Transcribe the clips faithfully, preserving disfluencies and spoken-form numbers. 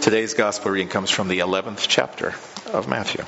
Today's gospel reading comes from the eleventh chapter of Matthew.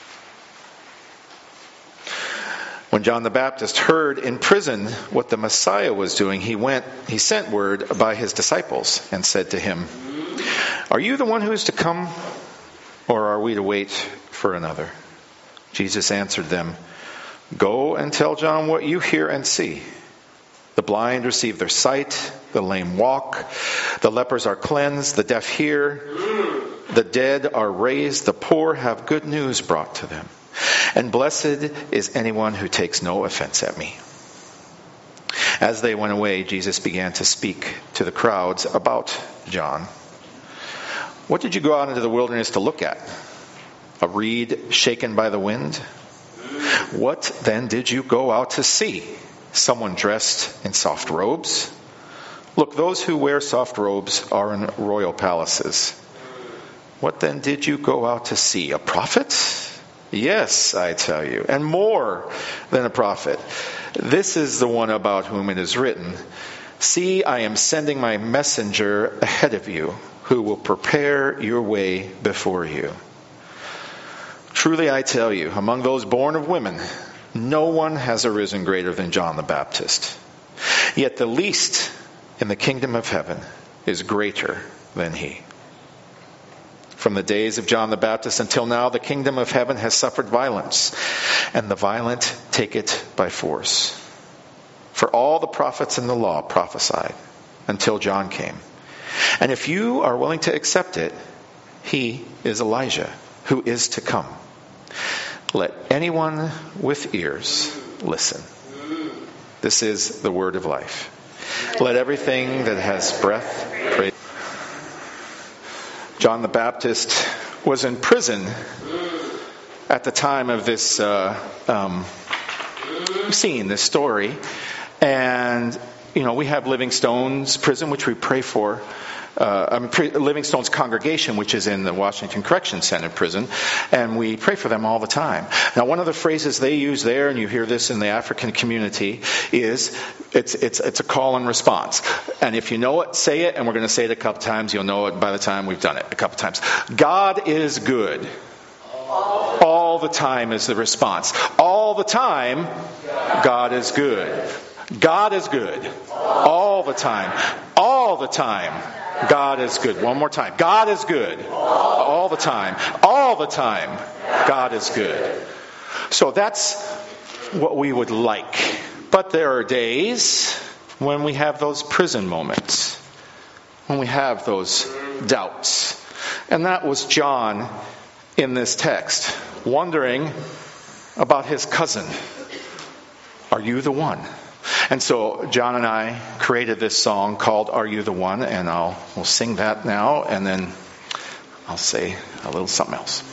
When John the Baptist heard in prison what the Messiah was doing, he went, he sent word by his disciples and said to him, "Are you the one who is to come, or are we to wait for another?" Jesus answered them, "Go and tell John what you hear and see. The blind receive their sight, the lame walk, the lepers are cleansed, the deaf hear, the dead are raised, the poor have good news brought to them. And blessed is anyone who takes no offense at me." As they went away, Jesus began to speak to the crowds about John. "What did you go out into the wilderness to look at? A reed shaken by the wind? What then did you go out to see? Someone dressed in soft robes? Look, those who wear soft robes are in royal palaces. What then did you go out to see? A prophet? Yes, I tell you, and more than a prophet. This is the one about whom it is written, 'See, I am sending my messenger ahead of you, who will prepare your way before you.' Truly I tell you, among those born of women, no one has arisen greater than John the Baptist. Yet the least in the kingdom of heaven is greater than he. From the days of John the Baptist until now, the kingdom of heaven has suffered violence, and the violent take it by force. For all the prophets in the law prophesied until John came. And if you are willing to accept it, he is Elijah, who is to come. Let anyone with ears listen." This is the word of life. Let everything that has breath praise. John the Baptist was in prison at the time of this uh, um, scene, this story. And, you know, we have Livingstone's prison, which we pray for. Uh, I mean, Livingstone's congregation, which is in the Washington Correction Center prison, and we pray for them all the time. Now, one of the phrases they use there, and you hear this in the African community, is it's it's it's a call and response. And if you know it, say it, and we're going to say it a couple times. You'll know it by the time we've done it a couple times. God is good. All the time is the response. All the time, God is good. God is good. All the time. All the time. God is good. One more time. God is good. All the time. All the time. God is good. So that's what we would like. But there are days when we have those prison moments. When we have those doubts. And that was John in this text. Wondering about his cousin. Are you the one? And so John and I created this song called "Are You the One?" and I'll we'll sing that now, and then I'll say a little something else.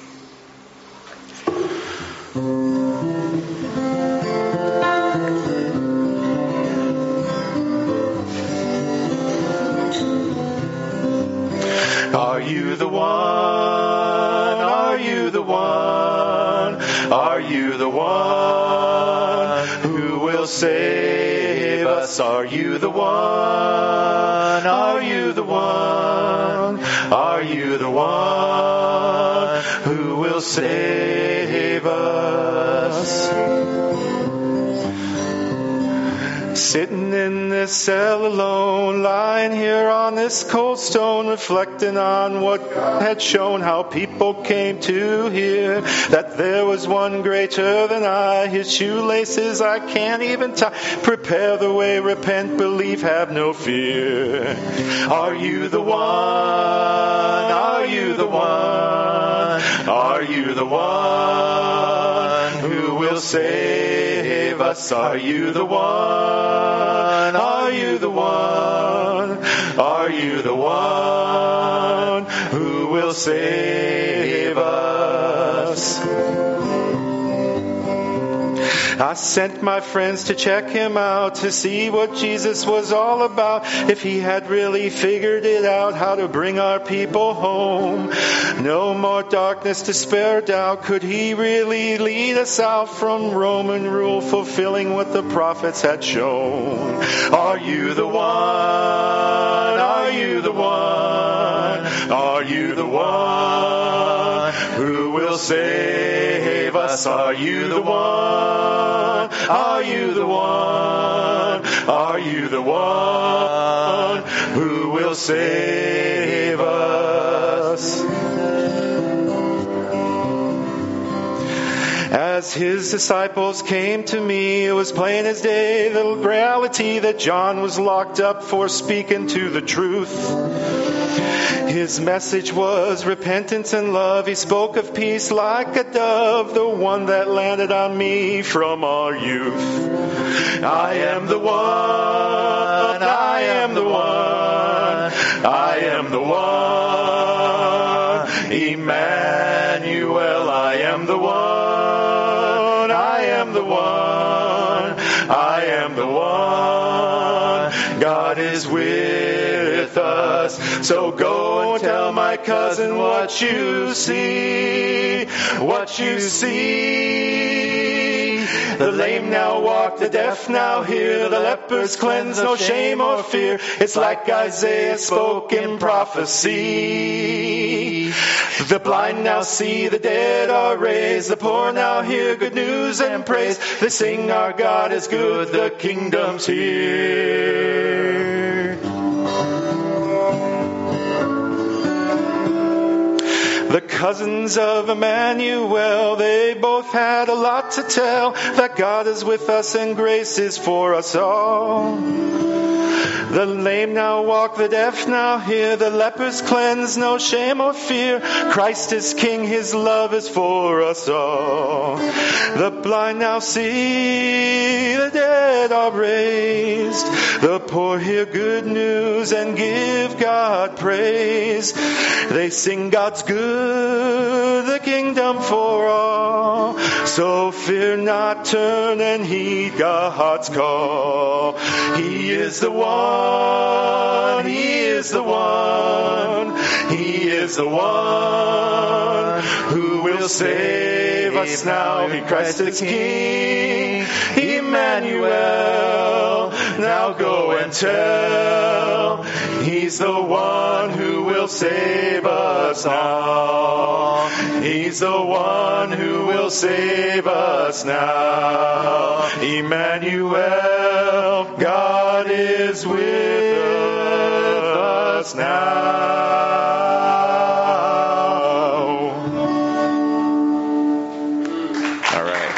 Are you the one? Are you the one? Are you the one who will save us? Are you the one? Are you the one? Are you the one who will save us? Sitting in this cell alone, lying here on this cold stone, reflecting on what had shown how people came to hear that there was one greater than I. His shoelaces I can't even tie. Prepare the way, repent, believe, have no fear. Are you the one? Are you the one? Are you the one who will save us? Are you the one? Are you the one? Are you the one who will save us? I sent my friends to check him out, to see what Jesus was all about, if he had really figured it out, how to bring our people home. No more darkness, despair, doubt. Could he really lead us out from Roman rule, fulfilling what the prophets had shown? Are you the one? Are you the one Are you the one who will save us? Are you the one? Are you the one? Are you the one who will save us? As his disciples came to me, it was plain as day, the reality that John was locked up for speaking to the truth. His message was repentance and love. He spoke of peace like a dove, the one that landed on me from our youth. I am the one, I am the one, I am the one, Emmanuel, I am the one, I am the one, I am the one, God is with us. So go and tell my cousin what you see, what you see. The lame now walk, the deaf now hear, the lepers cleanse, no shame or fear. It's like Isaiah spoke in prophecy. The blind now see, the dead are raised, the poor now hear good news and praise. They sing, our God is good, the kingdom's here. The cousins of Emmanuel, they both had a lot to tell, that God is with us and grace is for us all. The lame now walk, the deaf now hear, the lepers cleanse, no shame or fear. Christ is King, His love is for us all. The blind now see, the dead are raised, the poor hear good news and give God praise. They sing God's good, the kingdom for all. So fear not, turn and heed God's call. He is the one, He is the one, He is the one who will save us now. He Christ is King, Emmanuel. Now go and tell, He's the one who will save us now. He's the one who will save us now. Emmanuel, God is with us now. All right.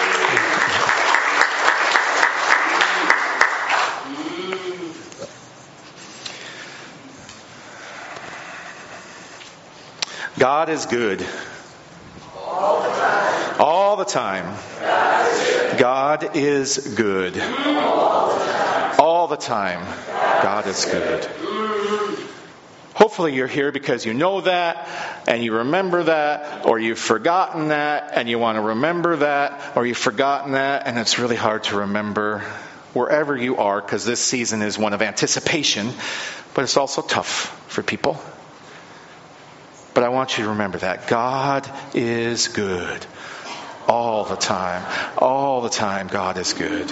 God is good. All the time. All the time. God is good. All the time. God is good. Hopefully you're here because you know that, and you remember that, or you've forgotten that, and you want to remember that, or you've forgotten that, and it's really hard to remember wherever you are, because this season is one of anticipation, but it's also tough for people. But I want you to remember that. God is good. All the time. All the time, God is good.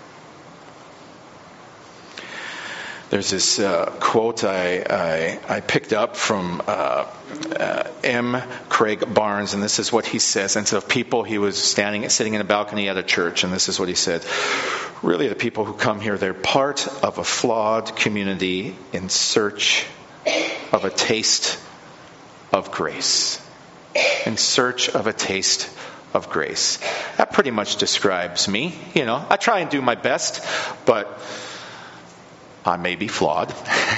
There's this uh, quote I, I, I picked up from uh, uh, M. Craig Barnes, and this is what he says. And so people, he was standing, sitting in a balcony at a church, and this is what he said. Really, the people who come here, they're part of a flawed community in search of a taste of grace. In search of a taste of grace. That pretty much describes me. You know, I try and do my best, but I may be flawed.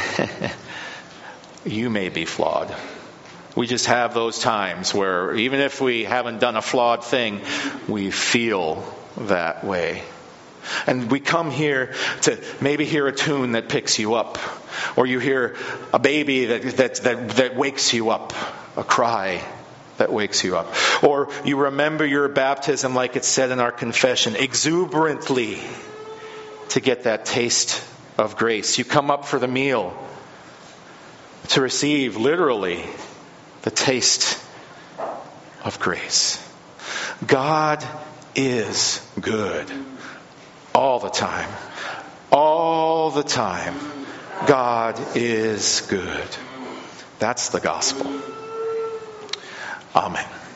You may be flawed. We just have those times where even if we haven't done a flawed thing, we feel that way. And we come here to maybe hear a tune that picks you up, or you hear a baby that that that, that wakes you up, a cry that wakes you up, or you remember your baptism like it said in our confession, exuberantly, to get that taste of grace. You come up for the meal to receive literally the taste of grace. God is good. All the time. All the time. God is good. That's the gospel. Amen.